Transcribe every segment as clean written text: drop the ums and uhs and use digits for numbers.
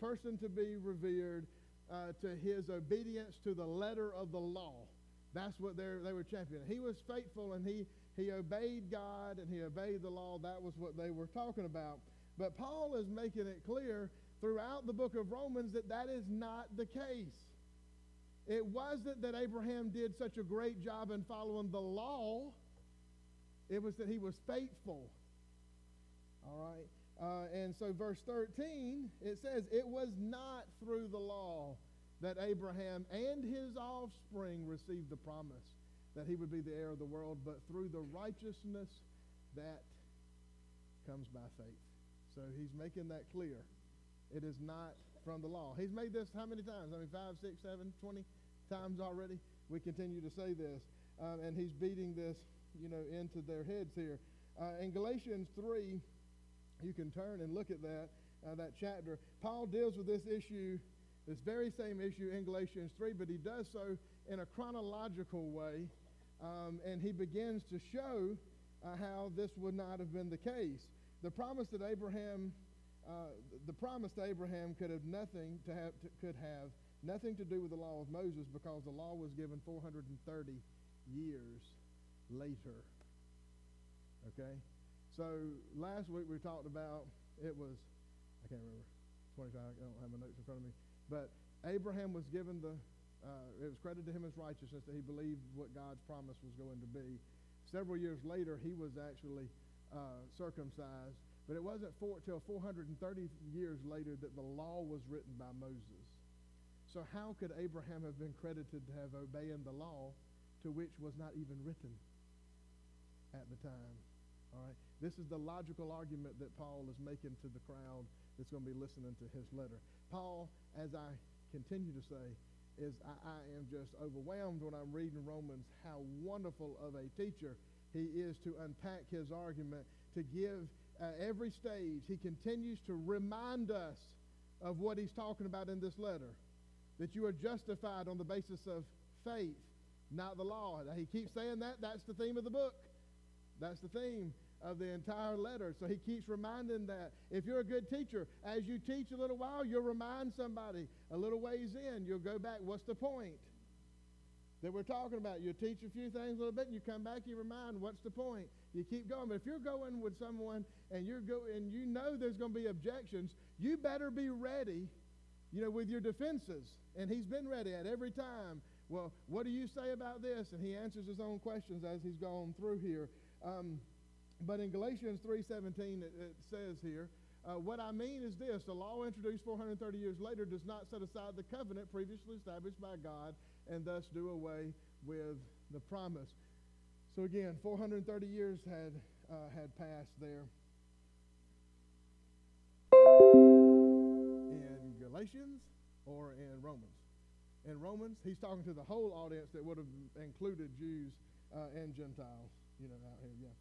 person to be revered, to his obedience to the letter of the law. That's what they were championing. He was faithful, and he obeyed God, and he obeyed the law. That was what they were talking about. But Paul is making it clear throughout the book of Romans that is not the case. It wasn't that Abraham did such a great job in following the law. It was that he was faithful. All right? And so verse 13, it says, it was not through the law that Abraham and his offspring received the promise that he would be the heir of the world, but through the righteousness that comes by faith. So he's making that clear. It is not from the law. He's made this how many times? 5, 6, 7, 20 times already. We continue to say this. And he's beating this, into their heads here. In Galatians 3, you can turn and look at that chapter. Paul deals with this issue, this very same issue in Galatians 3, but he does so in a chronological way. And he begins to show how this would not have been the case. The promise to Abraham could have nothing to do with the law of Moses, because the law was given 430 years later. Okay? So last week we talked about, I can't remember, 25, I don't have my notes in front of me, but Abraham was given it was credited to him as righteousness that he believed what God's promise was going to be. Several years later, he was actually circumcised, but it wasn't till 430 years later that the law was written by Moses. So how could Abraham have been credited to have obeying the law to which was not even written at the time? All right. This is the logical argument that Paul is making to the crowd that's going to be listening to his letter. Paul, as I continue to say, I am just overwhelmed when I'm reading Romans how wonderful of a teacher he is to unpack his argument, to give every stage. He continues to remind us of what he's talking about in this letter, that you are justified on the basis of faith, not the law. He keeps saying that. That's the theme of the book. That's the theme of the entire letter. So he keeps reminding that. If you're a good teacher, as you teach a little while, you'll remind somebody a little ways in. You'll go back. What's the point that we're talking about? You teach a few things a little bit, and you come back, you remind, what's the point? You keep going. But if you're going with someone and you know there's going to be objections, you better be ready, with your defenses. And he's been ready at every time. Well, what do you say about this? And he answers his own questions as he's gone through here. But in Galatians 3:17, it says here, what I mean is this: the law introduced 430 years later does not set aside the covenant previously established by God and thus do away with the promise. So again, 430 years had passed there. In Galatians or in Romans? In Romans, he's talking to the whole audience that would have included Jews and Gentiles, out here, yeah.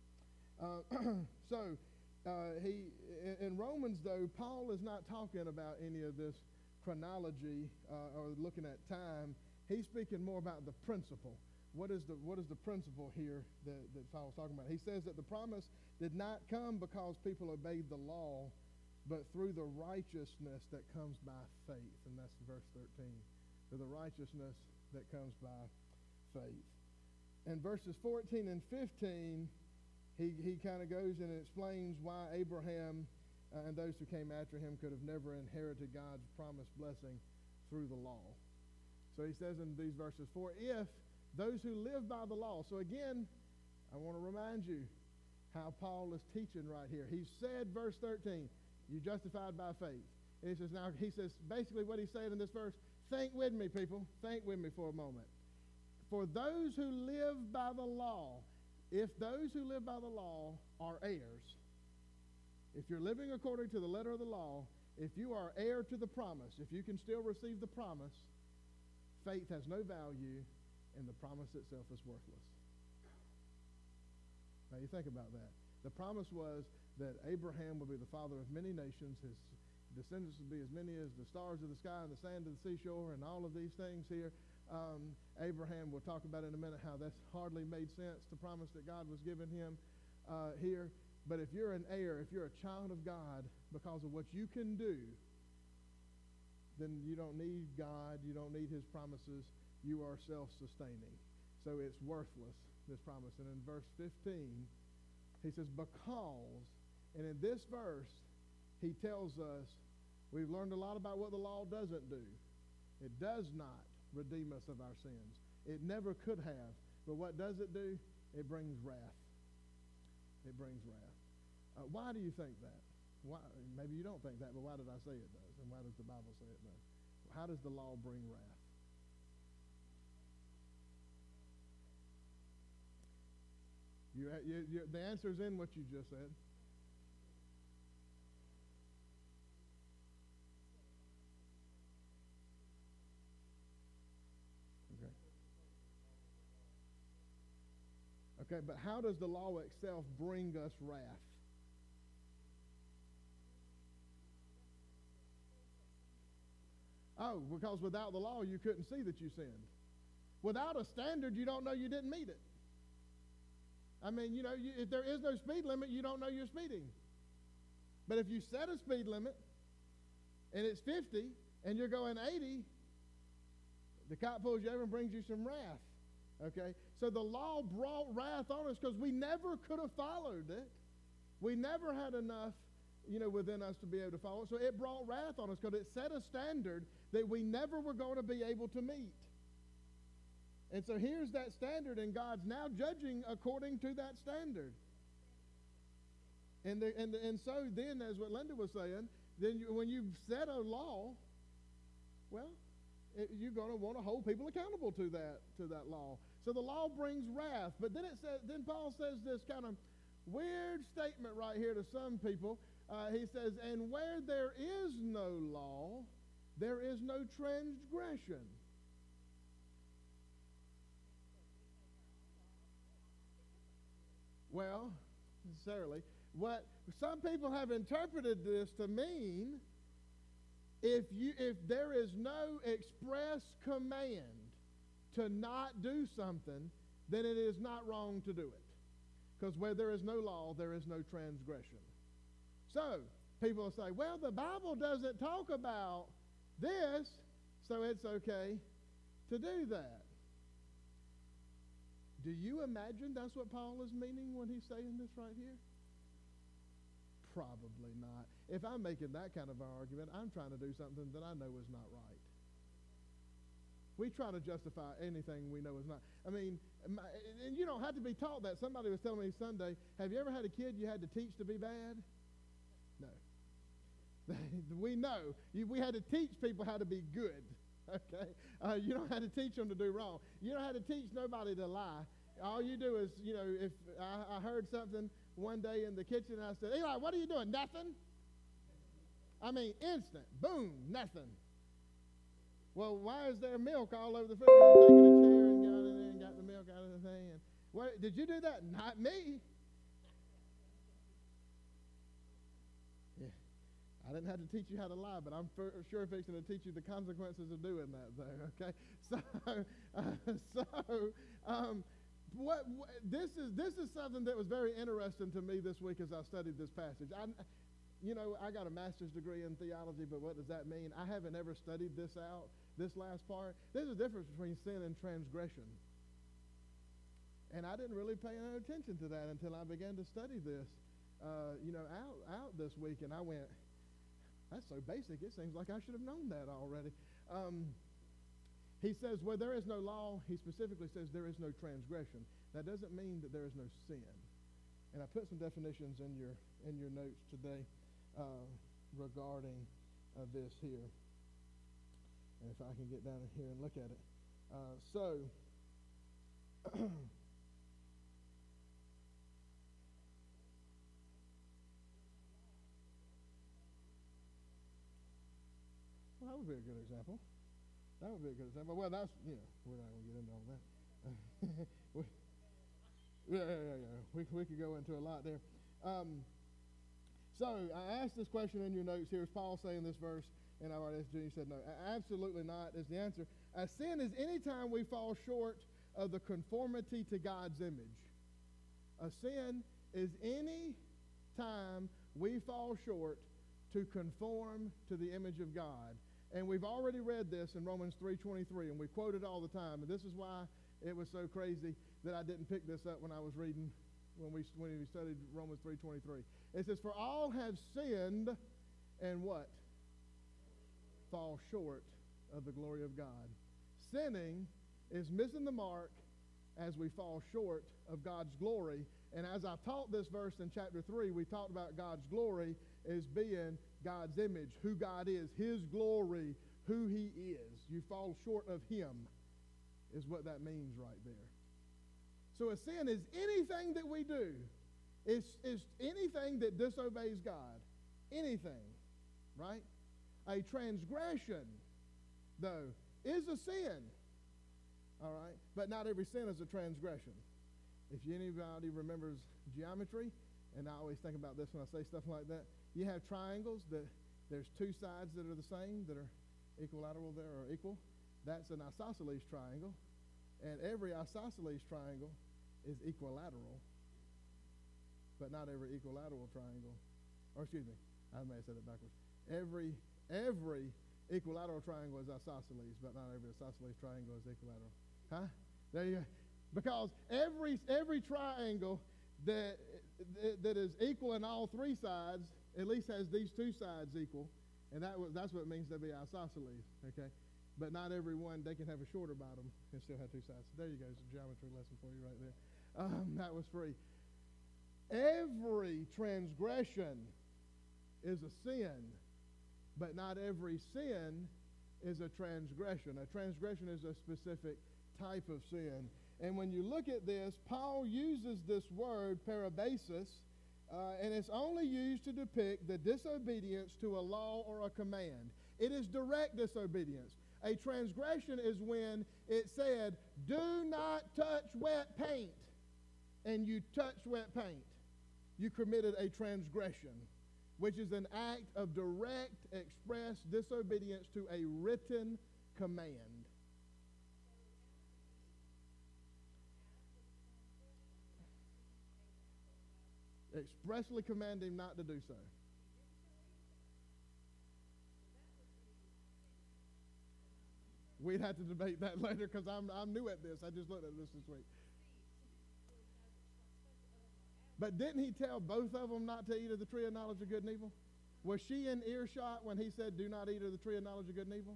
In Romans, though, Paul is not talking about any of this chronology or looking at time. He's speaking more about the principle. What is the principle here that Paul's talking about? He says that the promise did not come because people obeyed the law, but through the righteousness that comes by faith. And that's verse 13. Through the righteousness that comes by faith. In verses 14 and 15, he kind of goes and explains why Abraham and those who came after him could have never inherited God's promised blessing through the law. So he says in these verses, for if those who live by the law. So again, I want to remind you how Paul is teaching right here. He said, verse 13, you justified by faith. And he says basically what he's saying in this verse, think with me, people. Think with me for a moment. For those who live by the law, if those who live by the law are heirs, if you're living according to the letter of the law, if you are heir to the promise, if you can still receive the promise, faith has no value and the promise itself is worthless. Now you think about that. The promise was that Abraham would be the father of many nations. His descendants would be as many as the stars of the sky and the sand of the seashore and all of these things here. Abraham, we'll talk about in a minute how that's hardly made sense, the promise that God was giving him here. But if you're an heir, if you're a child of God, because of what you can do, then you don't need God. You don't need his promises. You are self-sustaining. So it's worthless, this promise. And in verse 15, he says, because, and in this verse, he tells us, we've learned a lot about what the law doesn't do. It does not redeem us of our sins. It never could have. But what does it do? It brings wrath. It brings wrath. Why do you think that? Why? Maybe you don't think that, but why did I say it does? And why does the Bible say it does? How does the law bring wrath? The answer's in what you just said. Okay, but how does the law itself bring us wrath? Oh, because without the law, you couldn't see that you sinned. Without a standard, you don't know you didn't meet it. I mean, if there is no speed limit, you don't know you're speeding. But if you set a speed limit, and it's 50, and you're going 80, the cop pulls you over and brings you some wrath. Okay? So the law brought wrath on us because we never could have followed it. We never had enough, within us to be able to follow it. So it brought wrath on us because it set a standard that we never were going to be able to meet. And so here's that standard, and God's now judging according to that standard. And so then, as what Linda was saying, then when you've set a law, well, you're going to want to hold people accountable to that law. So the law brings wrath. But then then Paul says this kind of weird statement right here to some people. He says, and where there is no law, there is no transgression. Well, necessarily. What some people have interpreted this to mean, if there is no express command to not do something, then it is not wrong to do it. Because where there is no law, there is no transgression. So, people will say, well, the Bible doesn't talk about this, so it's okay to do that. Do you imagine that's what Paul is meaning when he's saying this right here? Probably not. If I'm making that kind of an argument, I'm trying to do something that I know is not right. We try to justify anything we know is not. I mean, and you don't have to be taught that. Somebody was telling me Sunday, have you ever had a kid you had to teach to be bad? No. We know. We had to teach people how to be good. Okay? You don't have to teach them to do wrong. You don't have to teach nobody to lie. All you do is, if I heard something one day in the kitchen and I said, Eli, what are you doing? Nothing? I mean, instant. Boom, nothing. Well, why is there milk all over the food? You're taking a chair and got in there and got the milk out of the thing. And, what, did you do that? Not me. I didn't have to teach you how to lie, but I'm sure fixing to teach you the consequences of doing that there, okay? This is something that was very interesting to me this week as I studied this passage. I got a master's degree in theology, but what does that mean? I haven't ever studied this out, this last part. There's a difference between sin and transgression. And I didn't really pay any attention to that until I began to study this, out this week, and I went, that's so basic, it seems like I should have known that already. He says, where there is no law, he specifically says there is no transgression. That doesn't mean that there is no sin. And I put some definitions in your notes today regarding this here. And if I can get down here and look at it. Well, that would be a good example. Well, that's, we're not going to get into all that. We could go into a lot there. So I asked this question in your notes here. Is Paul saying this verse? And I already asked Judy, said no. Absolutely not is the answer. A sin is any time we fall short of the conformity to God's image. A sin is any time we fall short to conform to the image of God. And we've already read this in Romans 3:23, and we quote it all the time. And this is why it was so crazy that I didn't pick this up when I was reading, when we studied Romans 3:23. It says, "For all have sinned and" what? "Fall short of the glory of God." Sinning is missing the mark as we fall short of God's glory. And as I taught this verse in chapter 3, we talked about God's glory as being God's image, who God is, His glory, who He is. You fall short of Him is what that means right there. So a sin is anything that we do. It's anything that disobeys God. Anything, right? A transgression, though, is a sin. All right? But not every sin is a transgression. If anybody remembers geometry, and I always think about this when I say stuff like that, you have triangles that there's two sides that are the same, that are equilateral there or equal. That's an isosceles triangle. And every isosceles triangle is equilateral. But not every equilateral triangle, or excuse me, I may have said it backwards. Every equilateral triangle is isosceles, but not every isosceles triangle is equilateral. Huh? There you go. Because every triangle that is equal in all three sides at least has these two sides equal, and that's what it means to be isosceles. Okay, but not every one, they can have a shorter bottom and still have two sides. So there you go. It's a geometry lesson for you right there. That was free. Every transgression is a sin, but not every sin is a transgression. A transgression is a specific type of sin. And when you look at this, Paul uses this word, parabasis, and it's only used to depict the disobedience to a law or a command. It is direct disobedience. A transgression is when it said, "Do not touch wet paint," and you touched wet paint. You committed a transgression, which is an act of direct, express disobedience to a written command. Expressly command him not to do so. We'd have to debate that later because I'm new at this. I just looked at this week. But didn't he tell both of them not to eat of the tree of knowledge of good and evil? Was she in earshot when he said, "Do not eat of the tree of knowledge of good and evil"?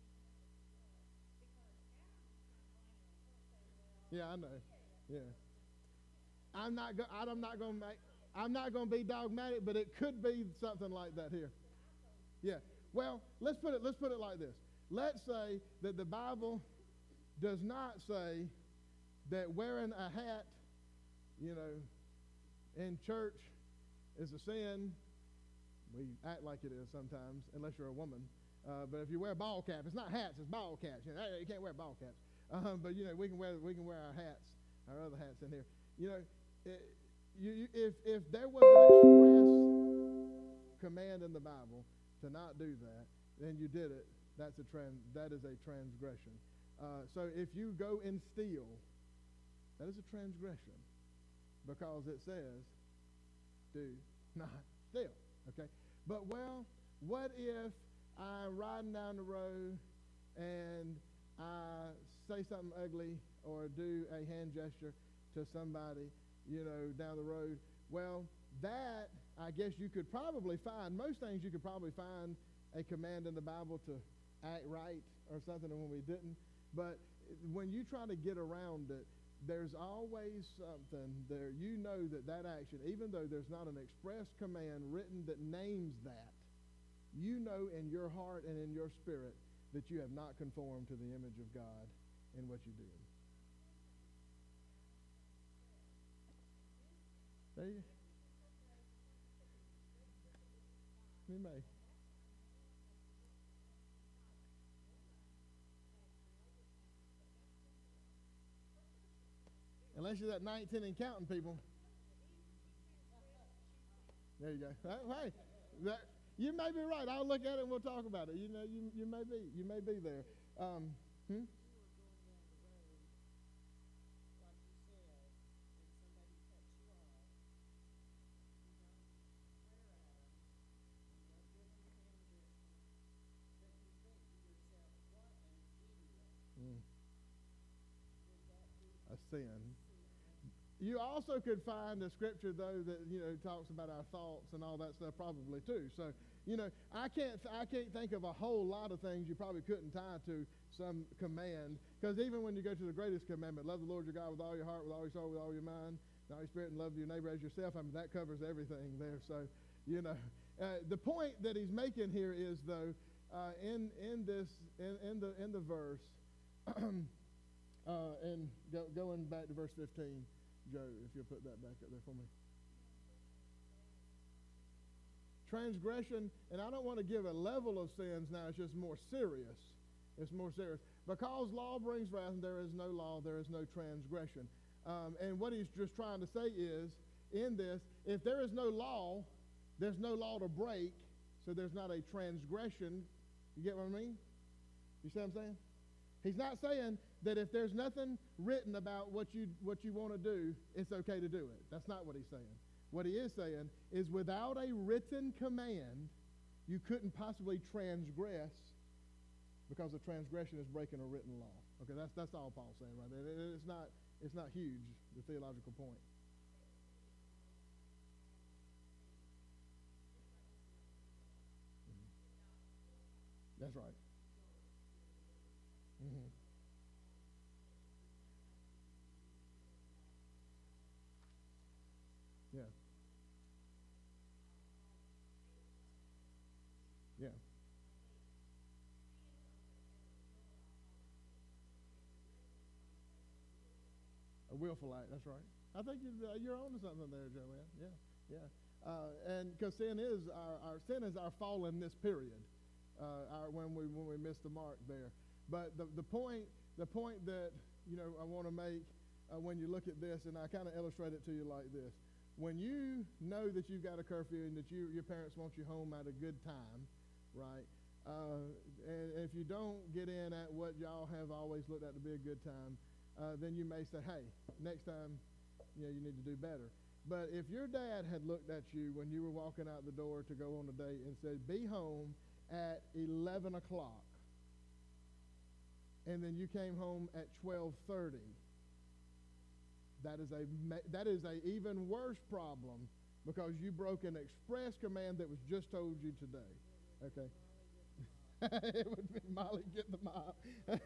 Yeah, I know. Yeah. I'm not going to be dogmatic, but it could be something like that here. Yeah. Well, let's put it like this. Let's say that the Bible does not say that wearing a hat, in church is a sin. We act like it is sometimes, unless you're a woman. But if you wear a ball cap, it's not hats, it's ball caps. You can't wear ball caps. But we can wear our hats, our other hats in here. If there was an express command in the Bible to not do that, then you did it. That is a transgression. So if you go and steal, that is a transgression, because it says, "Do not steal." Okay. But what if I'm riding down the road and I say something ugly or do a hand gesture to somebody, down the road? Well, that, I guess you could probably find, most things you could probably find a command in the Bible to act right or something, and when we didn't. But when you try to get around it, there's always something there. That action, even though there's not an express command written that names that, in your heart and in your spirit that you have not conformed to the image of God in what you do. There you may. Unless you're at 19 and counting, people. There you go. Hey, you may be right. I'll look at it and we'll talk about it. You may be there. sin. You also could find a scripture, though, that, talks about our thoughts and all that stuff probably, too. So, I can't think of a whole lot of things you probably couldn't tie to some command. Because even when you go to the greatest commandment, love the Lord your God with all your heart, with all your soul, with all your mind, and all your spirit, and love your neighbor as yourself, that covers everything there. So, the point that he's making here is, though, in the verse, and going back to verse 15, Joe, if you'll put that back up there for me. Transgression, and I don't want to give a level of sins now, it's just more serious. It's more serious. Because law brings wrath, and there is no law, there is no transgression. And what he's just trying to say is, in this, if there is no law, there's no law to break, so there's not a transgression. You get what I mean? You see what I'm saying? He's not saying that if there's nothing written about what you want to do, it's okay to do it. That's not what he's saying. What he is saying is without a written command, you couldn't possibly transgress, because a transgression is breaking a written law. Okay, that's all Paul's saying right there. It's not huge, the theological point. That's right. Mm-hmm. Yeah. Yeah. A willful act, that's right. I think you're on to something there, Joanne. Yeah. And because sin is our fallenness period, when we miss the mark there. But the point that I want to make when you look at this, and I kind of illustrate it to you like this: when you know that you've got a curfew and that your parents want you home at a good time, right? And if you don't get in at what y'all have always looked at to be a good time, then you may say, hey, next time, you need to do better. But if your dad had looked at you when you were walking out the door to go on a date and said, be home at 11 o'clock, and then you came home at 12:30, that is a even worse problem, because you broke an express command that was just told you today. Okay. It would be Molly, get the mop.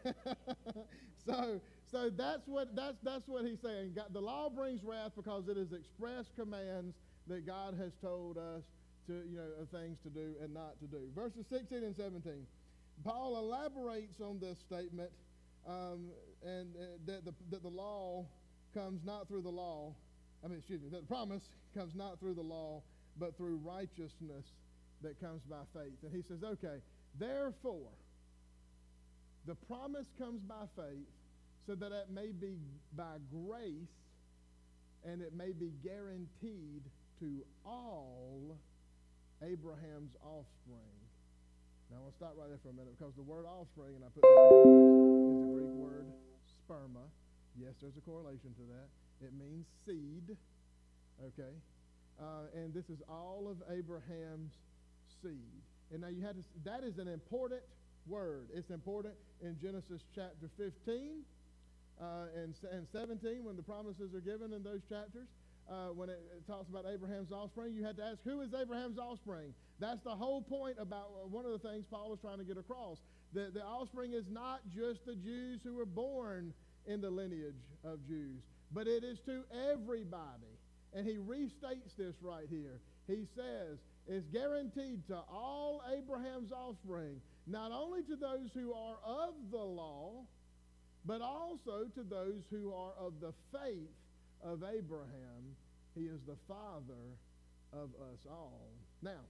So that's what he's saying. The law brings wrath because it is express commands that God has told us to, of things to do and not to do. Verses 16 and 17. Paul elaborates on this statement, and that the law comes not through the law. That the promise comes not through the law, but through righteousness that comes by faith. And he says, okay, therefore, the promise comes by faith, so that it may be by grace, and it may be guaranteed to all Abraham's offspring. Now, I want to stop right there for a minute, because the word offspring, and I put this in your notes, is the Greek word sperma. Yes, there's a correlation to that. It means seed, okay? And this is all of Abraham's seed. And now that is an important word. It's important in Genesis chapter 15 and 17, when the promises are given in those chapters. When it talks about Abraham's offspring, you had to ask, who is Abraham's offspring? That's the whole point about one of the things Paul is trying to get across. The offspring is not just the Jews who were born in the lineage of Jews, but it is to everybody. And he restates this right here. He says, it's guaranteed to all Abraham's offspring, not only to those who are of the law, but also to those who are of the faith of Abraham. He is the father of us all. Now,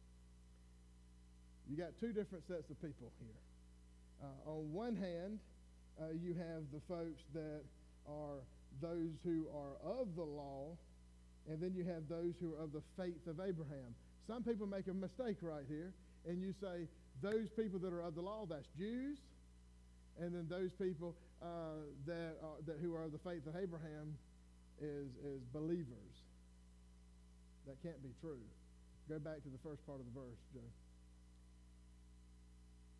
you got two different sets of people here. On one hand, you have the folks that are those who are of the law, and then you have those who are of the faith of Abraham. Some people make a mistake right here, and you say those people that are of the law, that's Jews, and then those people that who are of the faith of Abraham is believers. That can't be true. Go back to the first part of the verse, Joe.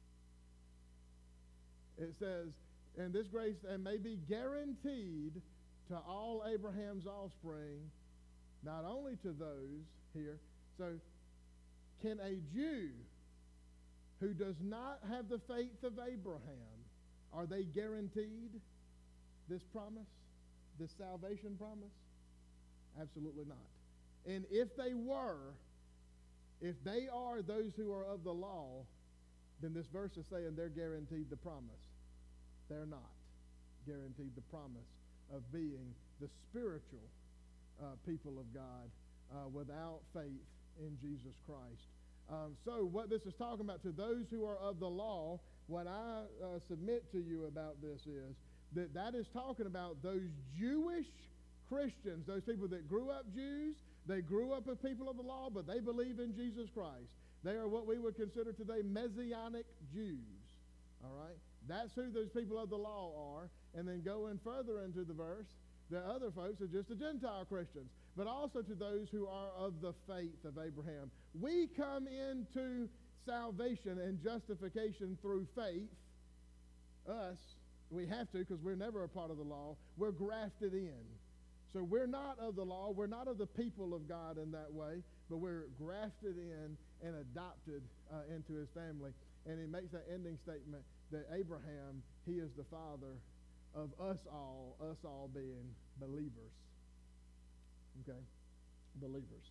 It says, and this grace may be guaranteed to all Abraham's offspring, not only to those here. So, can a Jew who does not have the faith of Abraham, are they guaranteed this promise, this salvation promise? Absolutely not. And if they were, if they are those who are of the law, then this verse is saying they're guaranteed the promise. They're not guaranteed the promise of being the spiritual people of God without faith in Jesus Christ. So what this is talking about, to those who are of the law, what I submit to you about this is that is talking about those Jewish Christians, those people that grew up Jews, they grew up as people of the law, but they believe in Jesus Christ. They are what we would consider today Messianic Jews. All right? That's who those people of the law are. And then going further into the verse, the other folks are just the Gentile Christians, but also to those who are of the faith of Abraham. We come into salvation and justification through faith. Us, we have to, because we're never a part of the law. We're grafted in. So we're not of the law. We're not of the people of God in that way, but we're grafted in and adopted into his family. And he makes that ending statement that Abraham, he is the father of us all being believers. Okay? Believers.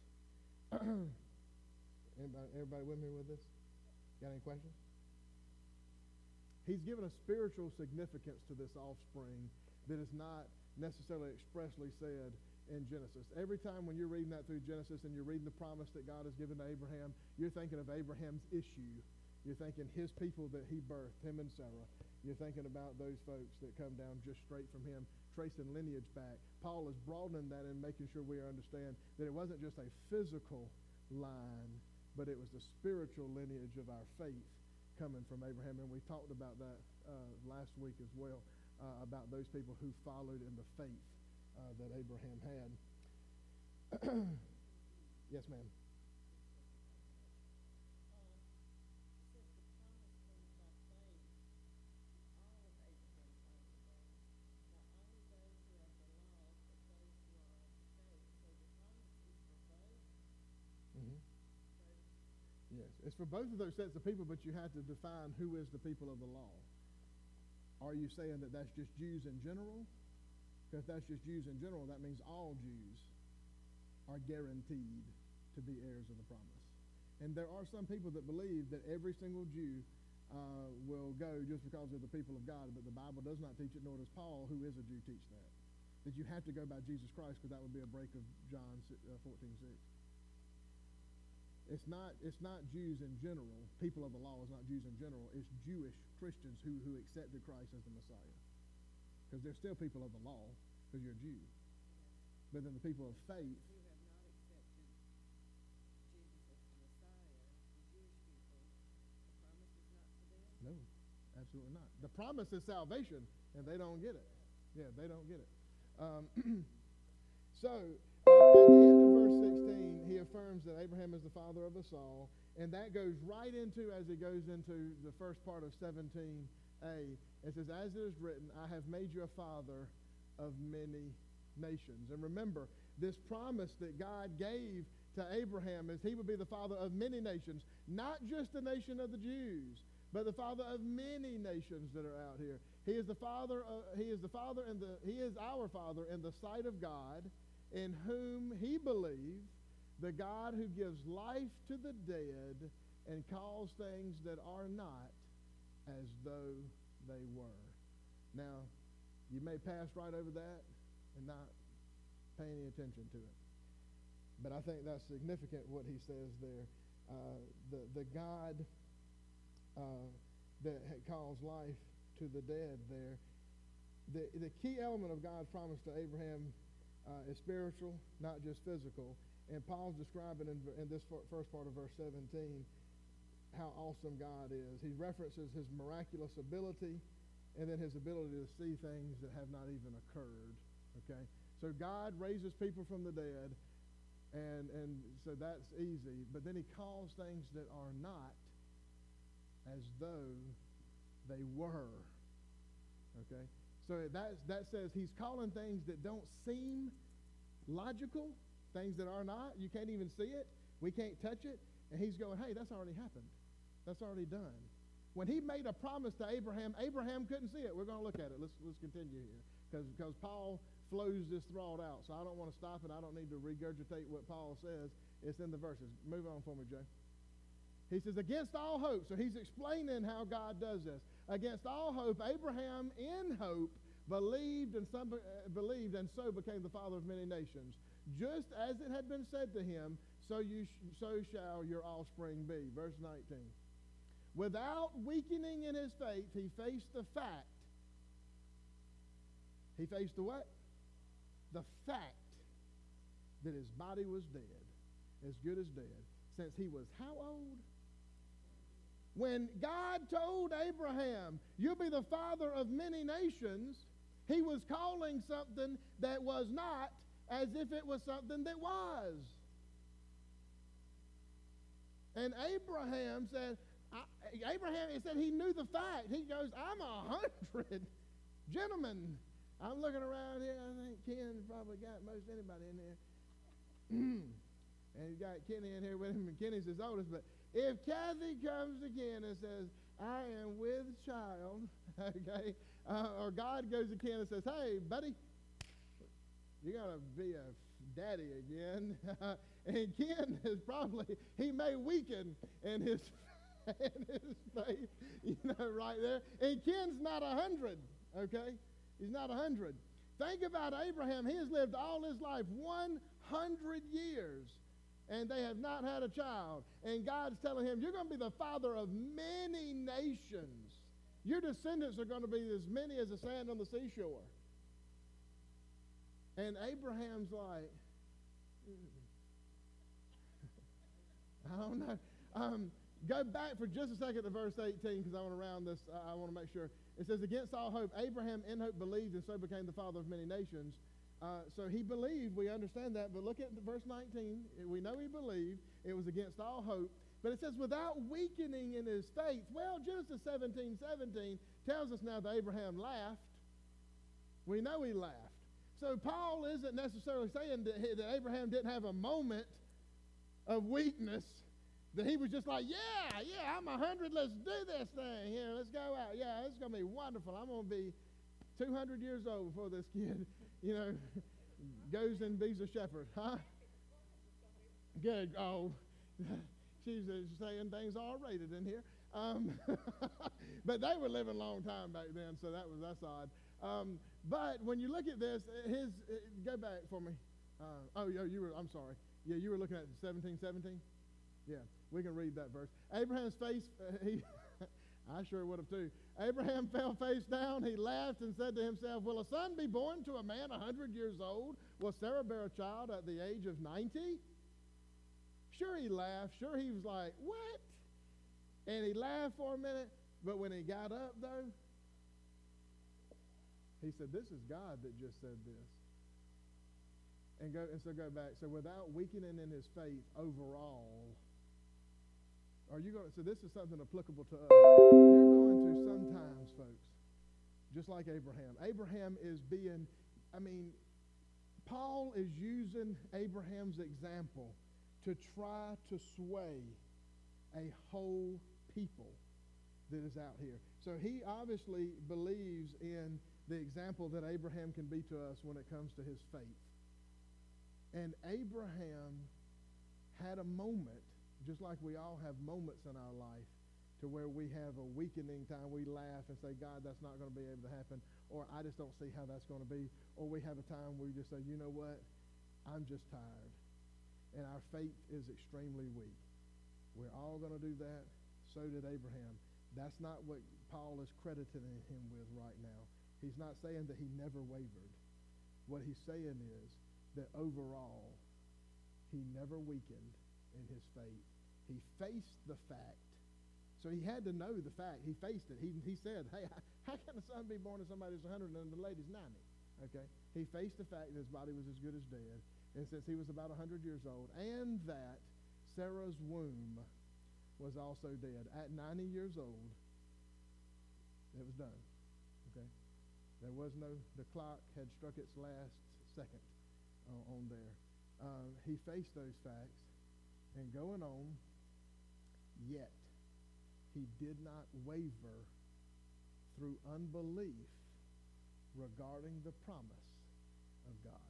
Everybody with me with this? Got any questions? He's given a spiritual significance to this offspring that is not necessarily expressly said in Genesis. Every time when you're reading that through Genesis and you're reading the promise that God has given to Abraham, you're thinking of Abraham's issue. You're thinking his people that he birthed, him and Sarah. You're thinking about those folks that come down just straight from him, tracing lineage back. Paul is broadening that and making sure we understand that it wasn't just a physical line, but it was the spiritual lineage of our faith coming from Abraham. And we talked about that last week as well, about those people who followed in the faith that Abraham had. Yes, ma'am. Yes, it's for both of those sets of people, but you have to define who is the people of the law. Are you saying that that's just Jews in general? Because if that's just Jews in general, that means all Jews are guaranteed to be heirs of the promise. And there are some people that believe that every single Jew will go just because they're the people of God, but the Bible does not teach it, nor does Paul, who is a Jew, teach that. That you have to go by Jesus Christ, because that would be a break of John 14:6. It's not Jews in general. People of the law is not Jews in general. It's Jewish Christians who accepted Christ as the Messiah. Because they're still people of the law, because you're a Jew. But then the people of faith. Who have not accepted Jesus as the Messiah, the Jewish people, the promise is not for them? No, absolutely not. The promise is salvation, and they don't get it. Yeah, they don't get it. So, at the end of verse 16, he affirms that Abraham is the father of us all, and that goes right into, as he goes into the first part of 17a, it says, as it is written, I have made you a father of many nations. And remember, this promise that God gave to Abraham is he would be the father of many nations, not just the nation of the Jews, but the father of many nations that are out here. He is our father in the sight of God, in whom he believed, the God who gives life to the dead and calls things that are not as though they were. Now, you may pass right over that and not pay any attention to it. But I think that's significant what he says there. The God that calls life to the dead there. The key element of God's promise to Abraham is spiritual, not just physical. And Paul's describing in this first part of verse 17 how awesome God is. He references his miraculous ability and then his ability to see things that have not even occurred. Okay? So God raises people from the dead, and so that's easy. But then he calls things that are not as though they were. Okay? So that says he's calling things that don't seem logical, things that are not. You can't even see it. We can't touch it. And he's going, hey, that's already happened. That's already done. When he made a promise to Abraham, Abraham couldn't see it. We're going to look at it. Let's continue here. Because Paul flows this thought out. So I don't want to stop, and I don't need to regurgitate what Paul says. It's in the verses. Move on for me, Joe. He says, against all hope. So he's explaining how God does this. Against all hope, Abraham in hope believed and so became the father of many nations. Just as it had been said to him, so shall your offspring be. Verse 19. Without weakening in his faith, he faced the fact. He faced the what? The fact that his body was dead, as good as dead, since he was how old? When God told Abraham, you'll be the father of many nations, he was calling something that was not as if it was something that was. And Abraham said, it said he knew the fact. He goes, I'm 100. Gentlemen, I'm looking around here. I think Ken probably got most anybody in there. And he's got Kenny in here with him, and Kenny's his oldest. But if Kathy comes to Ken and says, I am with child, okay, or God goes to Ken and says, hey, buddy, you're going to be a daddy again. And Ken is probably, he may weaken in his faith, right there. And Ken's not 100, okay? He's not 100. Think about Abraham. He has lived all his life, 100 years, and they have not had a child. And God's telling him, you're going to be the father of many nations. Your descendants are going to be as many as the sand on the seashore. And Abraham's like, I don't know. Go back for just a second to verse 18 because I want to round this. I want to make sure. It says, against all hope, Abraham in hope believed and so became the father of many nations. So he believed. We understand that. But look at verse 19. We know he believed. It was against all hope. But it says, without weakening in his faith. Well, Genesis 17:17 tells us now that Abraham laughed. We know he laughed. So Paul isn't necessarily saying that Abraham didn't have a moment of weakness, that he was just like, yeah, I'm 100, let's do this thing. Yeah, let's go out. Yeah, it's going to be wonderful. I'm going to be 200 years old before this kid, goes and be a shepherd. Huh? Good. Oh, she's saying things R-rated in here. But they were living a long time back then, so that's odd. But when you look at this, go back for me. I'm sorry. Yeah, you were looking at 17:17? Yeah, we can read that verse. Abraham's face, I sure would have too. Abraham fell face down. He laughed and said to himself, will a son be born to a man 100 years old? Will Sarah bear a child at the age of 90? Sure, he laughed. Sure, he was like, what? And he laughed for a minute, but when he got up, though, he said, this is God that just said this. And so go back. So without weakening in his faith overall, so this is something applicable to us. You're going through sometimes, folks, just like Abraham. Abraham is Paul is using Abraham's example to try to sway a whole people that is out here. So he obviously believes in the example that Abraham can be to us when it comes to his faith. And Abraham had a moment, just like we all have moments in our life, to where we have a weakening time. We laugh and say, God, that's not going to be able to happen, or I just don't see how that's going to be. Or we have a time where we just say, you know what, I'm just tired. And our faith is extremely weak. We're all going to do that. So did Abraham. That's not what Paul is crediting him with right now. He's not saying that he never wavered. What he's saying is that overall, he never weakened in his faith. He faced the fact. So he had to know the fact. He faced it. He said, hey, how can a son be born to somebody who's 100 and the lady's 90? Okay? He faced the fact that his body was as good as dead. And since he was about 100 years old, and that Sarah's womb was also dead. At 90 years old, it was done. Okay? The clock had struck its last second on there. He faced those facts, and going on, yet he did not waver through unbelief regarding the promise of God.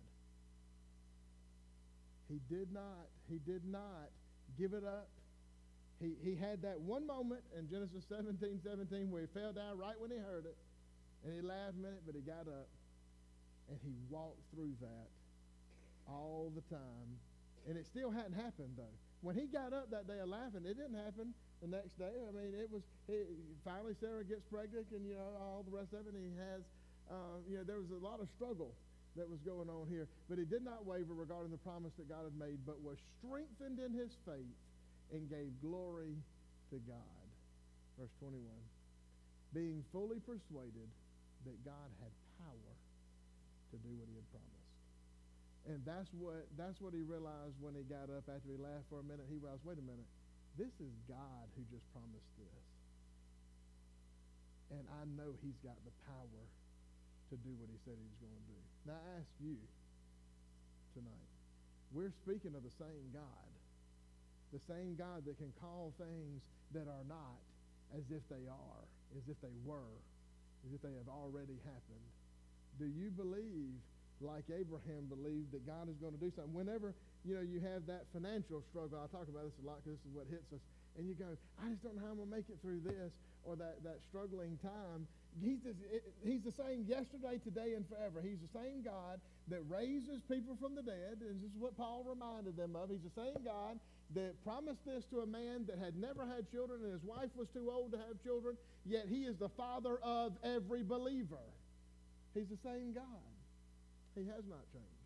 He did not give it up. He had that one moment in Genesis 17:17 where he fell down right when he heard it, and he laughed a minute, but he got up, and he walked through that all the time. And it still hadn't happened, though. When he got up that day of laughing, it didn't happen the next day. I mean, finally Sarah gets pregnant, and, all the rest of it, and he has, there was a lot of struggle that was going on here. But he did not waver regarding the promise that God had made, but was strengthened in his faith and gave glory to God. Verse 21. Being fully persuaded that God had power to do what he had promised. And that's what he realized when he got up after he laughed for a minute. He realized, wait a minute, this is God who just promised this. And I know he's got the power to do what he said he was going to do. Now I ask you tonight, we're speaking of the same God. The same God that can call things that are not as if they are, as if they were, as if they have already happened. Do you believe, like Abraham believed, that God is going to do something? Whenever, you have that financial struggle, I talk about this a lot because this is what hits us, and you go, I just don't know how I'm going to make it through this, or that struggling time. He's the same yesterday, today, and forever. He's the same God that raises people from the dead, and this is what Paul reminded them of. He's the same God that promised this to a man that had never had children, and his wife was too old to have children, yet he is the father of every believer. He's the same God. He has not changed.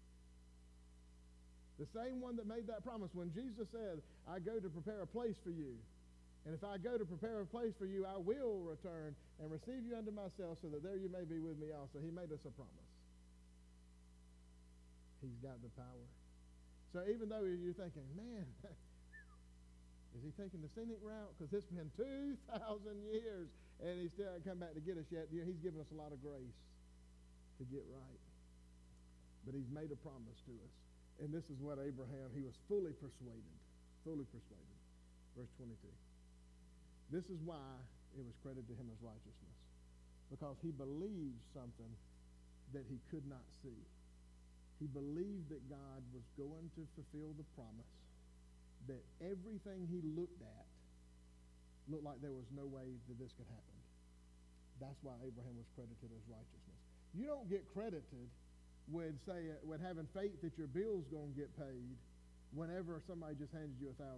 The same one that made that promise when Jesus said, I go to prepare a place for you. And if I go to prepare a place for you, I will return and receive you unto myself so that there you may be with me also. He made us a promise. He's got the power. So even though you're thinking, man, is he taking the scenic route? Because it's been 2,000 years and he still hasn't come back to get us yet. He's given us a lot of grace to get right. But he's made a promise to us. And this is what Abraham, he was fully persuaded. Fully persuaded. Verse 22. This is why it was credited to him as righteousness. Because he believed something that he could not see. He believed that God was going to fulfill the promise. That everything he looked at looked like there was no way that this could happen. That's why Abraham was credited as righteousness. You don't get credited with having faith that your bill's going to get paid whenever somebody just handed you $1,000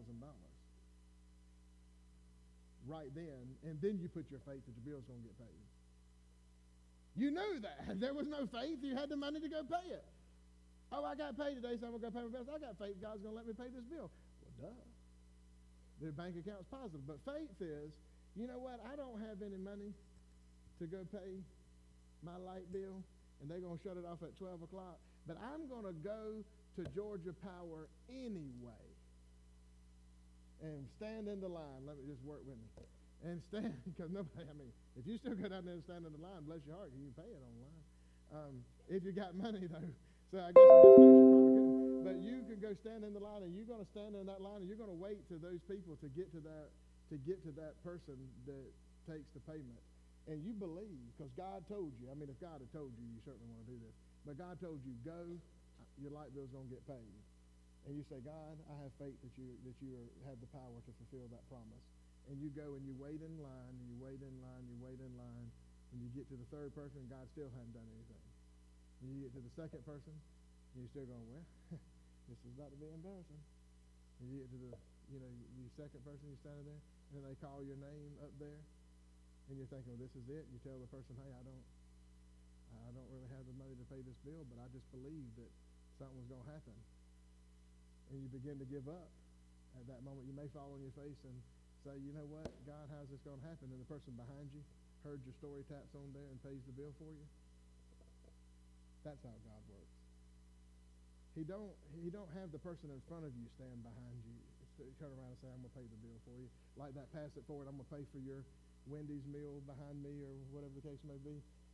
right then, and then you put your faith that your bill's going to get paid. You knew that. There was no faith. You had the money to go pay it. Oh, I got paid today, so I'm going to go pay my bills. I got faith God's going to let me pay this bill. Well, duh. Their bank account's positive. But faith is, you know what? I don't have any money to go pay my light bill, and they're going to shut it off at 12 o'clock. But I'm going to go to Georgia Power anyway and stand in the line. Let me just work with me. And stand, because nobody, if you still go down there and stand in the line, bless your heart, you can pay it online. If you got money, though. So I guess in this case you probably couldn't. But you can go stand in the line, and you're going to stand in that line, and you're going to wait to those people to get to that person that takes the payment. And you believe, because God told you. If God had told you, you certainly want to do this. But God told you, go, your light bill's going to get paid. And you say, God, I have faith that you have the power to fulfill that promise. And you go and you wait in line, and you wait in line, you wait in line, and you get to the third person, and God still hadn't done anything. And you get to the second person, and you're still going, well, this is about to be embarrassing. And you get to the second person, you're standing there, and then they call your name up there, and you're thinking, well, this is it. You tell the person, hey, I don't really have the money to pay this bill, but I just believe that something was going to happen. And you begin to give up. At that moment, you may fall on your face and say, you know what, God, how's this going to happen? And the person behind you heard your story, taps on there, and pays the bill for you. That's how God works. He don't have the person in front of you stand behind you, turn around and say, I'm going to pay the bill for you. Like that, pass it forward, I'm going to pay for your Wendy's meal behind me, or whatever the case may be.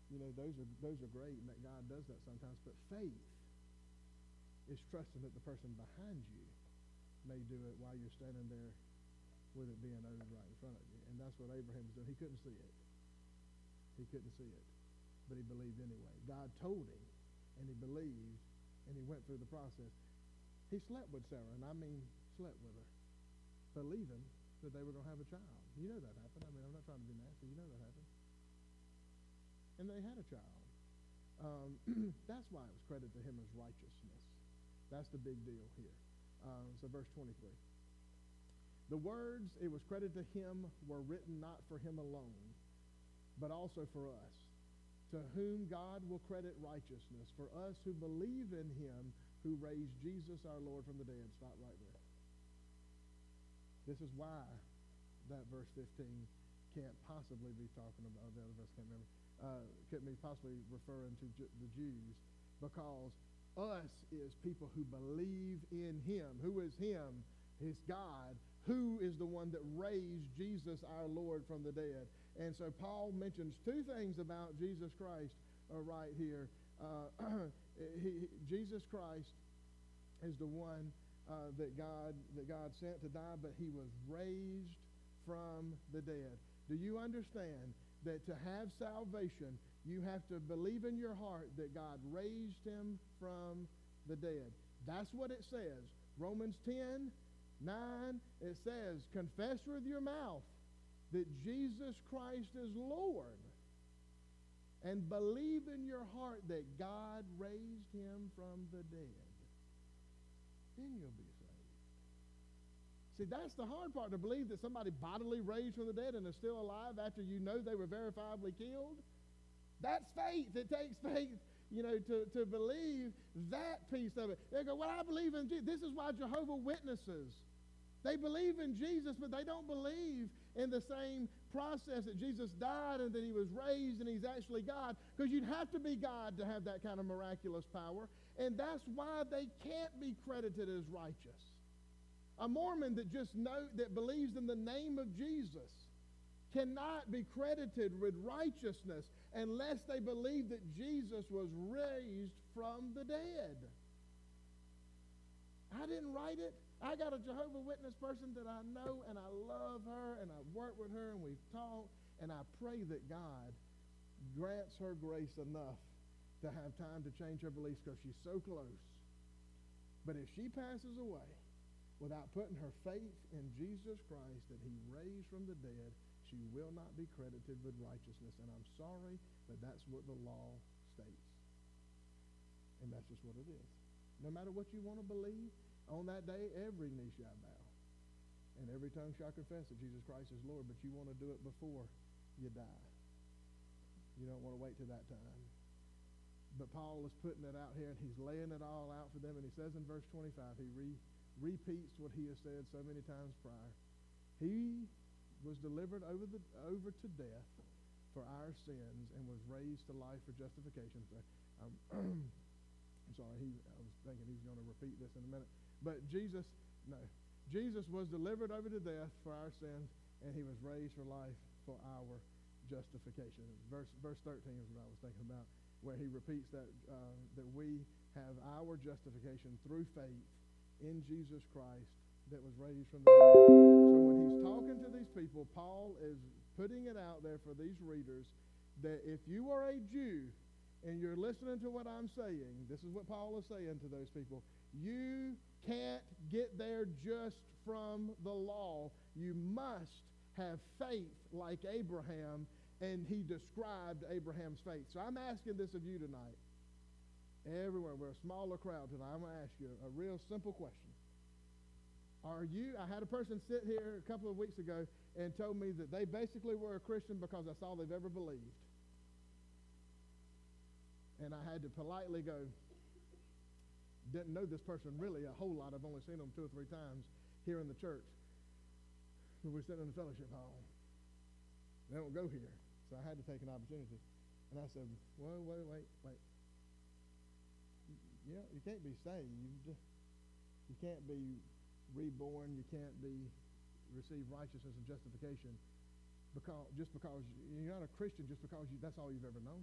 those are great, and that God does that sometimes. But faith is trusting that the person behind you may do it while you're standing there with it being over right in front of you. And that's what Abraham was doing. He couldn't see it. But he believed anyway. God told him, and he believed, and he went through the process. He slept with Sarah, and I mean slept with her, believing that they were going to have a child. You know that happened. I mean, I'm not trying to be nasty. You know that happened. And they had a child. That's why it was credited to him as righteousness. That's the big deal here. So verse 23. The words it was credited to him were written not for him alone, but also for us, to whom God will credit righteousness, for us who believe in him who raised Jesus our Lord from the dead. Stop right there. This is why that verse 15 can't possibly be talking about, the other verse can't remember, couldn't be possibly referring to the Jews, because us is people who believe in him. Who is him? His God, who is the one that raised Jesus our Lord from the dead. And so Paul mentions two things about Jesus Christ right here. Jesus Christ is the one that God sent to die, but he was raised from the dead. Do you understand that to have salvation, you have to believe in your heart that God raised him from the dead? That's what it says. Romans 10:9, it says, confess with your mouth that Jesus Christ is Lord, and believe in your heart that God raised him from the dead. Then you'll be saved. See, that's the hard part, to believe that somebody bodily raised from the dead and is still alive after you know they were verifiably killed. That's faith. It takes faith, to believe that piece of it. They go, well, I believe in Jesus. This is why Jehovah's Witnesses, they believe in Jesus, but they don't believe in the same process that Jesus died and that he was raised and he's actually God, because you'd have to be God to have that kind of miraculous power, and that's why they can't be credited as righteous. A Mormon that believes in the name of Jesus cannot be credited with righteousness unless they believe that Jesus was raised from the dead. I didn't write it. I got a Jehovah's Witness person that I know, and I love her, and I've worked with her, and we've talked, and I pray that God grants her grace enough to have time to change her beliefs, because she's so close. But if she passes away without putting her faith in Jesus Christ that he raised from the dead, she will not be credited with righteousness. And I'm sorry, but that's what the law states. And that's just what it is. No matter what you want to believe, on that day, every knee shall bow, and every tongue shall confess that Jesus Christ is Lord, but you want to do it before you die. You don't want to wait till that time. But Paul is putting it out here, and he's laying it all out for them, and he says in verse 25, he repeats what he has said so many times prior. He was delivered over to death for our sins and was raised to life for justification. So, I'm sorry, I was thinking he's going to repeat this in a minute. But Jesus was delivered over to death for our sins, and he was raised for life for our justification. Verse 13 is what I was thinking about, where he repeats that we have our justification through faith in Jesus Christ that was raised from the dead. So when he's talking to these people, Paul is putting it out there for these readers that if you are a Jew and you're listening to what I'm saying, this is what Paul is saying to those people. You can't get there just from the law. You must have faith like Abraham, and he described Abraham's faith. So I'm asking this of you tonight. Everywhere, we're a smaller crowd tonight. I'm going to ask you a real simple question. I had a person sit here a couple of weeks ago and told me that they basically were a Christian because that's all they've ever believed. And I had to politely go, didn't know this person really a whole lot. I've only seen them 2 or 3 times here in the church. We're sitting in the fellowship hall. They don't go here. So I had to take an opportunity. And I said, well, wait. You can't be saved. You can't be reborn. You can't receive righteousness and justification because you're not a Christian just because that's all you've ever known.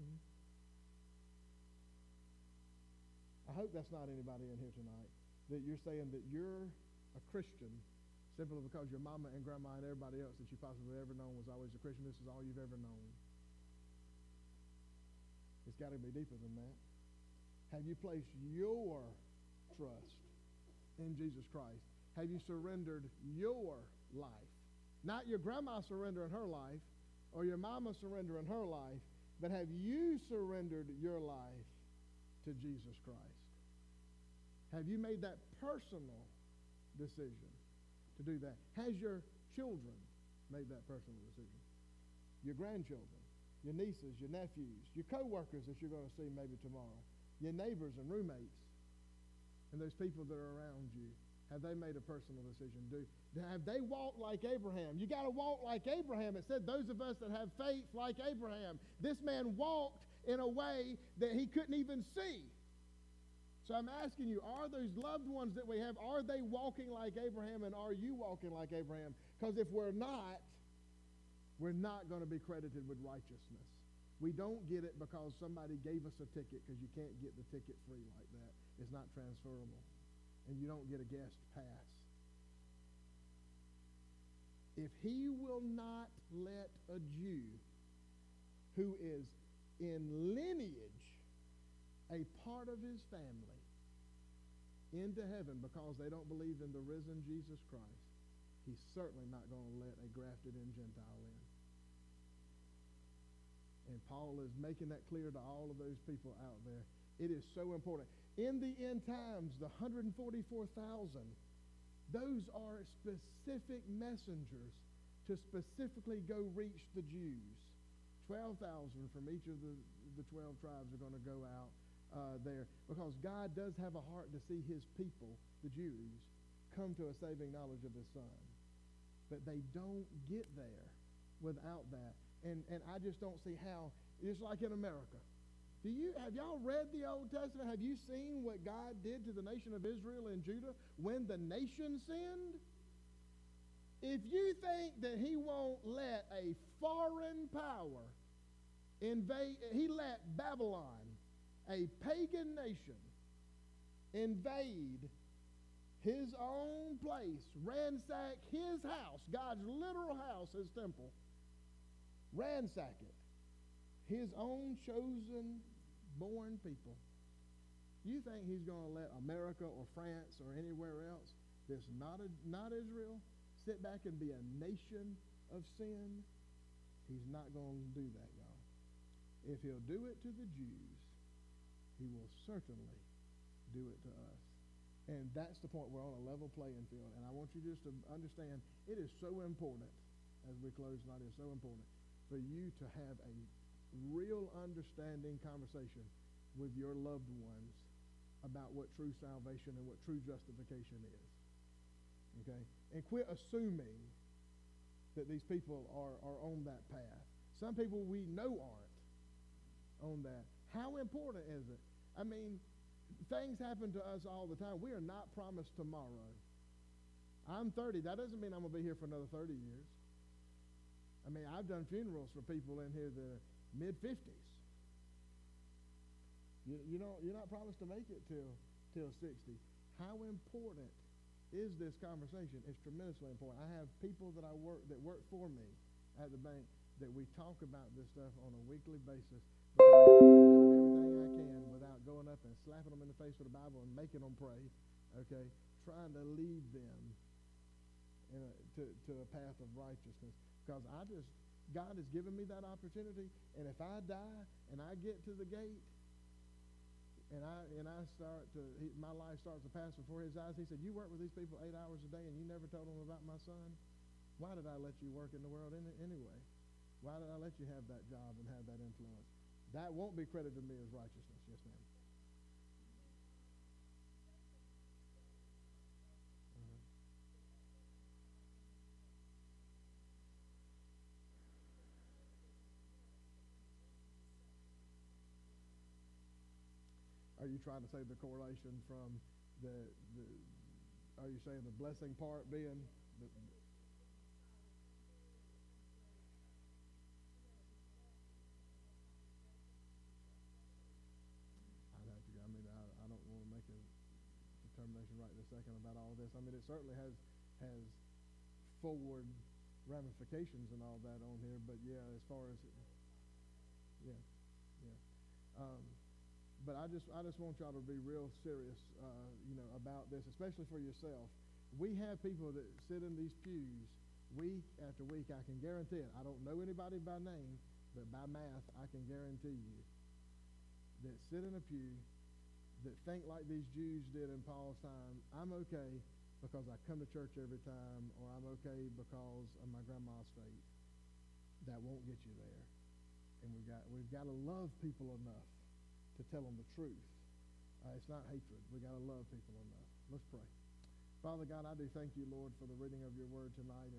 I hope that's not anybody in here tonight, that you're saying that you're a Christian simply because your mama and grandma and everybody else that you possibly ever known was always a Christian. This is all you've ever known. It's got to be deeper than that. Have you placed your trust in Jesus Christ? Have you surrendered your life? Not your grandma surrendering her life or your mama surrendering her life, but have you surrendered your life to Jesus Christ? Have you made that personal decision to do that? Has your children made that personal decision? Your grandchildren, your nieces, your nephews, your co-workers that you're going to see maybe tomorrow, your neighbors and roommates, and those people that are around you, have they made a personal decision? Have they walked like Abraham? You got to walk like Abraham. It said those of us that have faith like Abraham. This man walked in a way that he couldn't even see. So I'm asking you, are those loved ones that we have, are they walking like Abraham, and are you walking like Abraham? Because if we're not going to be credited with righteousness. We don't get it because somebody gave us a ticket, because you can't get the ticket free like that. It's not transferable. And you don't get a guest pass. If he will not let a Jew who is in lineage a part of his family into heaven because they don't believe in the risen Jesus Christ, he's certainly not going to let a grafted-in Gentile in. And Paul is making that clear to all of those people out there. It is so important. In the end times, the 144,000, those are specific messengers to specifically go reach the Jews. 12,000 from each of the 12 tribes are going to go out there, because God does have a heart to see his people, the Jews, come to a saving knowledge of his Son. But they don't get there without that. And I just don't see how. It's like in America. Have y'all read the Old Testament? Have you seen what God did to the nation of Israel and Judah when the nation sinned? If you think that he won't let a foreign power invade, he let Babylon, a pagan nation, invade his own place, ransack his house, God's literal house, his temple, ransack it, his own chosen born people. You think he's going to let America or France or anywhere else that's not Israel sit back and be a nation of sin? He's not going to do that, y'all. If he'll do it to the Jews, he will certainly do it to us. And that's the point. We're on a level playing field. And I want you just to understand, it is so important, as we close tonight, it's so important for you to have a real understanding conversation with your loved ones about what true salvation and what true justification is. Okay? And quit assuming that these people are on that path. Some people we know aren't on that. How important is it? I mean, things happen to us all the time. We are not promised tomorrow. I'm 30. That doesn't mean I'm going to be here for another 30 years. I mean, I've done funerals for people in here that are mid-50s. You're not promised to make it till 60. How important is this conversation? It's tremendously important. I have people that work for me at the bank that we talk about this stuff on a weekly basis, because I'm doing everything I can without going up and slapping them in the face with the Bible and making them pray, okay, trying to lead them to a path of righteousness. Because God has given me that opportunity, and if I die and I get to the gate and my life starts to pass before his eyes, he said, you work with these people 8 hours a day and you never told them about my son? Why did I let you work in the world anyway? Why did I let you have that job and have that influence? That won't be credited to me as righteousness. Yes, ma'am. Are you trying to say the correlation from are you saying the blessing part being second about all this. I mean, it certainly has forward ramifications and all that on here, but yeah, as far as yeah. But I just want y'all to be real serious, about this, especially for yourself. We have people that sit in these pews week after week. I can guarantee it. I don't know anybody by name, but by math, I can guarantee you that sit in a pew that think like these Jews did in Paul's time. I'm okay because I come to church every time, or I'm okay because of my grandma's faith. That won't get you there. And we've got to love people enough to tell them the truth. It's not hatred. We've got to love people enough. Let's pray. Father God, I do thank you, Lord, for the reading of your word tonight.